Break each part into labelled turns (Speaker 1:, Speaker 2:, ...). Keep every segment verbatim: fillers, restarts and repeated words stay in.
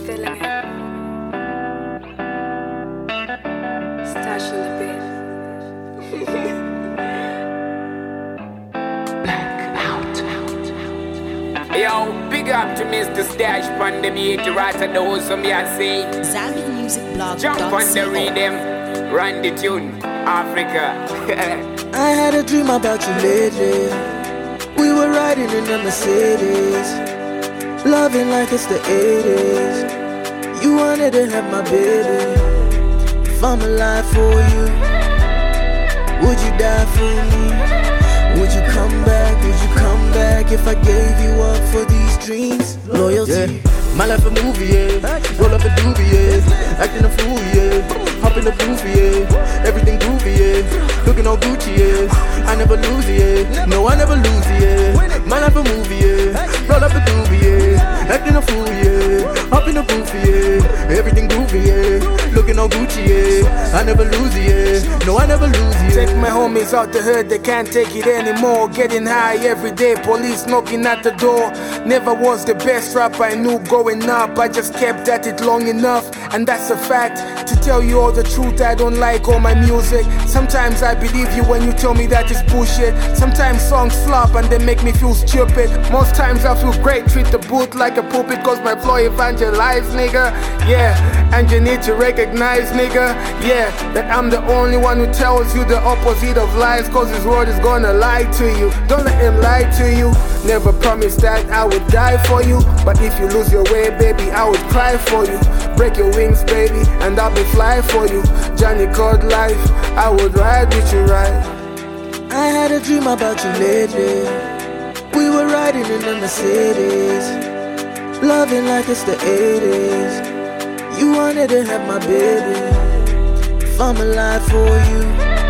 Speaker 1: feeling it. Stash in the bed.
Speaker 2: Yo, big up to Mister Stash Pandemic, right at the house of me, I say.
Speaker 3: Zambian Music Blog.
Speaker 2: Jump on the rhythm, run the tune, Africa.
Speaker 4: I had a dream about you lately. We were riding in the Mercedes, loving like it's the eighties. You wanted to have my baby. If I'm alive for you, would you die for me? Would you come back, would you come back if I gave you up for these dreams? Loyalty,
Speaker 5: yeah. My life a movie, yeah. Roll up a doobie, yeah. Acting a fool, yeah. Hop in the booth, yeah. Everything groovy, yeah. Looking all Gucci, yeah. I never lose, yeah. No, I never lose, yeah. My life a movie, yeah. Roll up a doobie, yeah. Acting a fool, yeah. Hop in the booth, yeah. Everything groovy, yeah. Looking all Gucci, yeah. I never lose, yeah. No, I never lose, yeah.
Speaker 6: Take my homies out the hood, they can't take it anymore. Getting high every day, police knocking at the door. Never was the best rapper I knew growing up. I just kept at it long enough, and that's a fact. To tell you all the truth, I don't like all my music. Sometimes I believe you when you tell me that it's bullshit. Sometimes songs flop and they make me feel stupid. Most times I feel great, treat the booth like a pulpit, cause my flow evangelize, nigga. Yeah, and you need to recognize, nigga, yeah, that I'm the only one who tells you the opposite of lies, cause his word is gonna lie to you. Don't let him lie to you. Never promised that I would die for you, but if you lose your way, baby, I would cry for you. Break your wings, baby, and I'll be fly for you. Johnny Code life, I would ride with you, right?
Speaker 4: I had a dream about you lately. We were riding in the Mercedes, loving like it's the eighties. You wanted to have my baby. If I'm alive for you,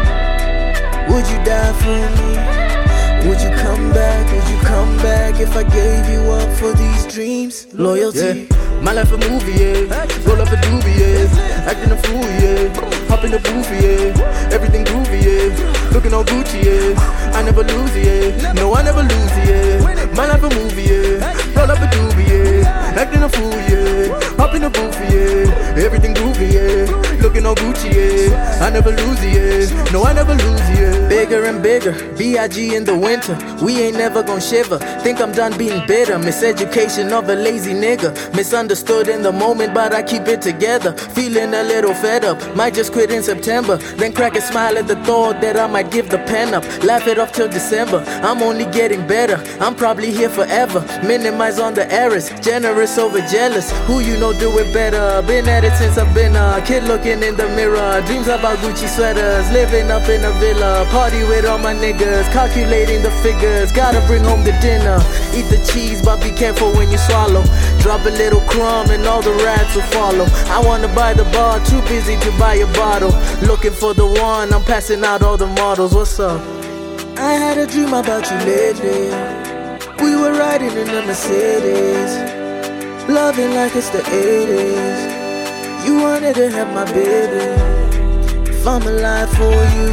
Speaker 4: would you die for me? Would you come back, would you come back if I gave you up for these dreams? Loyalty,
Speaker 5: yeah. My life a movie, yeah. Roll up a doobie, yeah. Acting a fool, yeah. Hop in the booth, yeah. Everything groovy, yeah. Looking all Gucci, yeah. I never lose, yeah. No, I never lose, yeah. My life a movie, yeah. Roll up a doobie, yeah. Acting a fool, yeah. Hop in the booth, yeah. Everything groovy, yeah. Looking all Gucci, yeah. I never lose, yeah. No, I never lose, yeah.
Speaker 4: Bigger and bigger, B I G in the winter. We ain't never gon' shiver. Think I'm done being bitter. Miseducation of a lazy nigga. Misunderstood in the moment, but I keep it together. Feeling a little fed up. Might just quit in September. Then crack a smile at the thought that I might give the pen up. Laugh it off till December. I'm only getting better. I'm probably here forever. Minimize on the errors. Generous over jealous. Who you know do it better. Been at it since I've been a kid looking in the mirror. Dreams about Gucci sweaters. Living up in a villa. Party with all my niggas. Calculating the figures. Gotta bring home the dinner. Eat the cheese, but be careful when you swallow. Drop a little crumb and all the rats will follow. I wanna buy the bar, too busy to buy a bottle. Looking for the one, I'm passing out all the models. What's up? I had a dream about you lately. We were riding in the Mercedes, loving like it's the eighties. You wanted to have my baby. If I'm alive for you,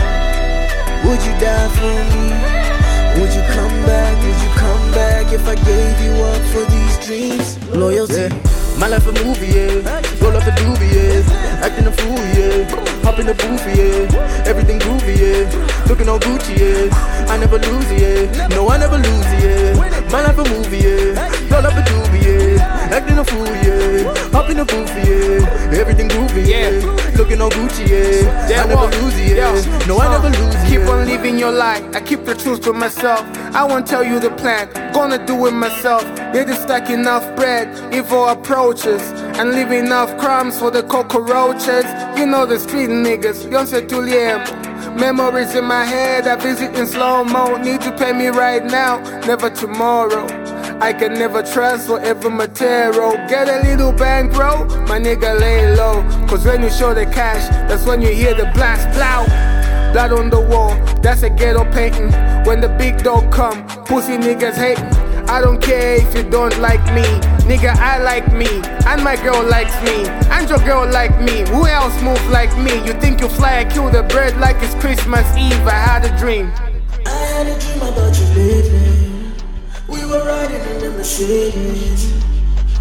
Speaker 4: would you die for me? Would you come back, would you come back if I gave you up for these dreams? Loyalty,
Speaker 5: yeah. My life a movie, yeah. Roll up a doobie, yeah. Acting a fool, yeah. Hop in the booth, yeah. Everything groovy, yeah. Looking all Gucci, yeah. I never lose, yeah. No, I never lose, yeah. My life a movie, yeah. Roll up a doobie, yeah. Acting a fool, yeah. Hop in the booth, yeah. Everything groovy, yeah. Looking all Gucci, yeah. I never lose, yeah. No, I never lose, yeah.
Speaker 6: Keep on living your life. I keep the truth to myself. I won't tell you the plan. Gonna do it myself. Need to stack enough bread, evil approaches, and leave enough crumbs for the cockroaches. You know the street niggas, Yonce Tuliem. Memories in my head, I visit in slow-mo. Need to pay me right now, never tomorrow. I can never trust whatever material. Get a little bankroll, my nigga lay low. Cause when you show the cash, that's when you hear the blast, plow. Blood on the wall, that's a ghetto painting. When the big dog come, pussy niggas hating. I don't care if you don't like me, nigga, I like me, and my girl likes me, and your girl like me. Who else move like me? You think you fly and kill the bird like it's Christmas Eve? I had a dream.
Speaker 4: I had a dream about you lately. We were riding in the Mercedes, love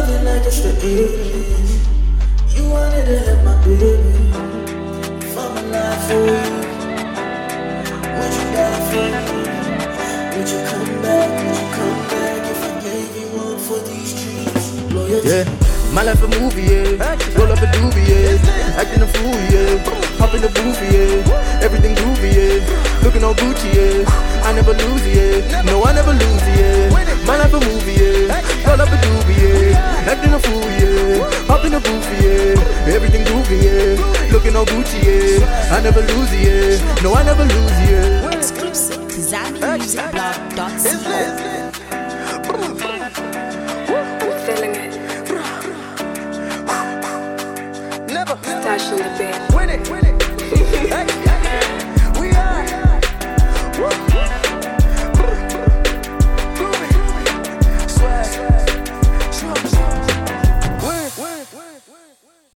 Speaker 4: Nothing like it's the eighties. You wanted to have my baby. Fuck my life for you. Would you die for me? Would you come back? Would you come back if I gave you one for these dreams? Loyalty.
Speaker 5: Yeah, my life a movie, yeah. Roll up a doobie, yeah. Acting a fool, yeah. Hop in the booth, yeah. Everything groovy, yeah. Looking all Gucci, yeah. I never lose, yeah. No, I never lose, yeah. My life a movie, yeah. Roll up a doobie, yeah. Acting a fool, yeah. Hop in the booth, yeah. Everything groovy, yeah. Looking all Gucci, yeah. I never lose, yeah. No, I never lose, yeah.
Speaker 3: Exclusive to Zami Music Blog dot co.
Speaker 1: I'm feeling it. Stash on the beat.